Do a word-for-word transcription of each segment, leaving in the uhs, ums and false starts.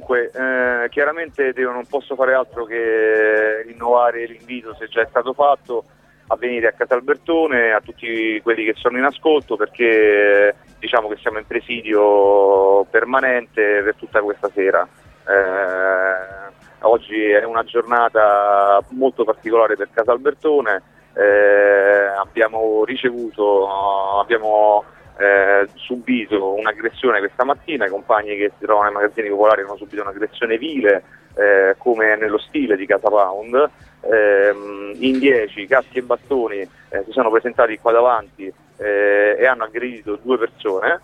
Dunque, eh, chiaramente devo, non posso fare altro che rinnovare l'invito, se già è stato fatto, a venire a Casalbertone, a tutti quelli che sono in ascolto, perché diciamo che siamo in presidio permanente per tutta questa sera. Eh, oggi è una giornata molto particolare per Casalbertone, eh, abbiamo ricevuto, abbiamo eh, subito un'aggressione questa mattina, i compagni che si trovano nei magazzini popolari hanno subito un'aggressione vile, eh, come nello stile di Casa Pound. Eh, in dieci caschi e bastoni eh, si sono presentati qua davanti eh, e hanno aggredito due persone.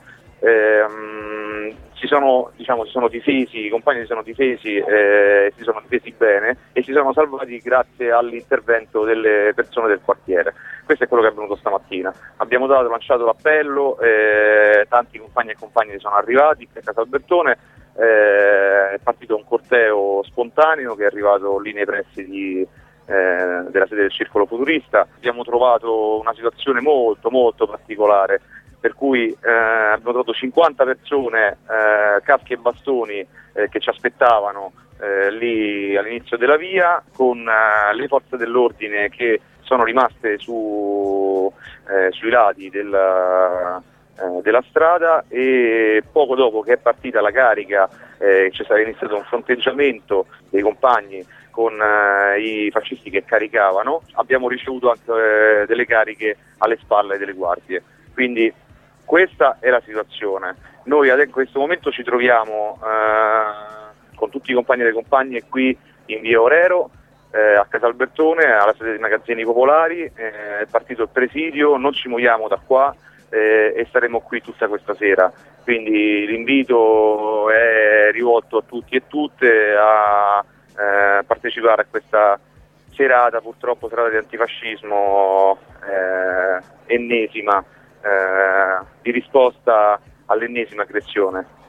Eh, si sono, diciamo, si sono difesi, i compagni si sono difesi, eh, si sono difesi bene e si sono salvati grazie all'intervento delle persone del quartiere. Questo è quello che è avvenuto stamattina. Abbiamo dato, lanciato l'appello, eh, tanti compagni e compagni sono arrivati a Casalbertone. Eh, è partito un corteo spontaneo che è arrivato lì nei pressi di, eh, della sede del Circolo Futurista. Abbiamo trovato una situazione molto molto particolare, per cui eh, abbiamo trovato cinquanta persone, eh, caschi e bastoni, eh, che ci aspettavano eh, lì all'inizio della via, con eh, le forze dell'ordine che sono rimaste su, eh, sui lati del della strada, e poco dopo che è partita la carica eh, c'è stato iniziato un fronteggiamento dei compagni con eh, i fascisti che caricavano. Abbiamo ricevuto anche eh, delle cariche alle spalle delle guardie, quindi questa è la situazione. Noi in questo momento ci troviamo eh, con tutti i compagni e le compagne qui in via Orero, eh, a Casalbertone, alla sede dei magazzini popolari. Eh, è partito il presidio, non ci muoviamo da qua Eh, e staremo qui tutta questa sera, quindi l'invito è rivolto a tutti e tutte a eh, partecipare a questa serata, purtroppo serata di antifascismo eh, ennesima, eh, di risposta all'ennesima aggressione.